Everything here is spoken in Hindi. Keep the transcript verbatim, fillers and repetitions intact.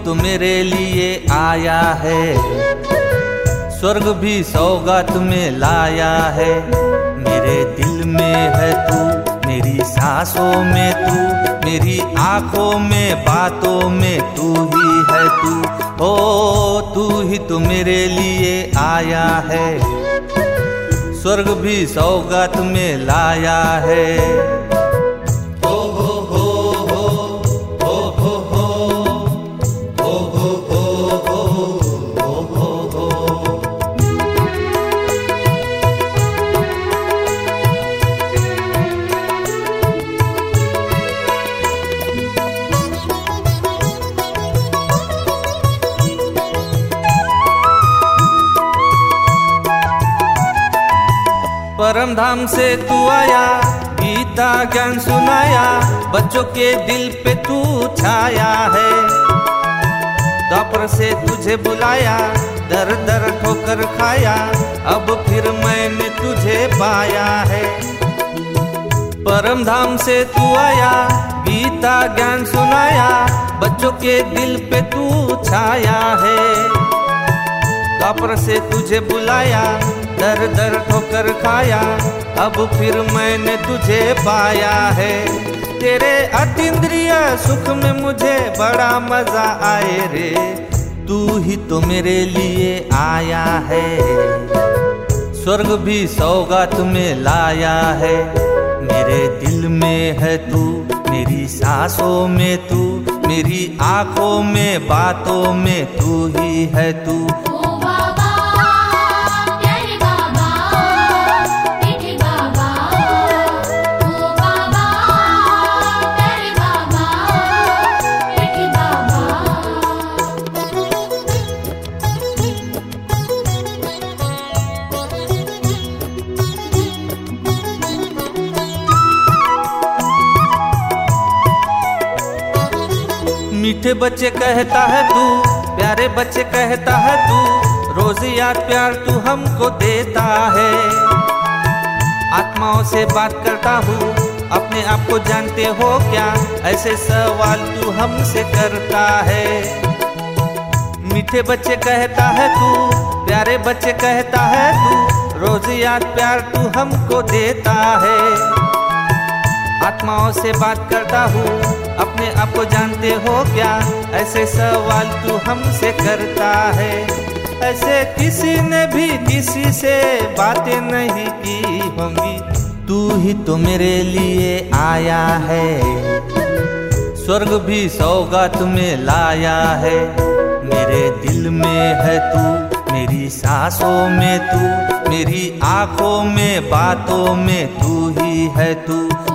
तो मेरे लिए आया है, स्वर्ग भी सौगात में लाया है। मेरे दिल में है तू, मेरी सांसों में तू, मेरी आंखों में बातों में तू ही है तू। ओ तू ही तो मेरे लिए आया है, स्वर्ग भी सौगात में लाया है। परम धाम से तू आया, गीता ज्ञान सुनाया, बच्चों के दिल पे तू छाया है। द्वापर से तुझे बुलाया, दर दर ठोकर खाया, अब फिर मैंने तुझे पाया है। परम धाम से तू आया, गीता ज्ञान सुनाया, बच्चों के दिल पे तू छाया है। द्वापर से तुझे बुलाया, दर दर ठोकर खाया, अब फिर मैंने तुझे पाया है। तेरे अतीन्द्रिय सुख में मुझे बड़ा मजा आए रे, तू ही तो मेरे लिए आया है, स्वर्ग भी सौगात में लाया है। मेरे दिल में है तू, मेरी सांसों में तू, मेरी आंखों में बातों में तू ही है तू। मीठे बच्चे कहता है तू, प्यारे बच्चे कहता है तू, रोज याद प्यार तू हमको देता है। आत्माओं से बात करता हूँ, अपने आप को जानते हो क्या, ऐसे सवाल तू हमसे करता है। मीठे बच्चे कहता है तू, प्यारे बच्चे कहता है तू, रोज याद प्यार तू हमको देता है। आत्माओं से बात करता हूँ, अपने आप को जानते हो क्या, ऐसे सवाल तू हमसे करता है। ऐसे किसी ने भी किसी से बातें नहीं की होंगी, तू ही तो मेरे लिए आया है, स्वर्ग भी सौगात में लाया है। मेरे दिल में है तू, मेरी सांसों में तू, मेरी आंखों में बातों में तू ही है तू।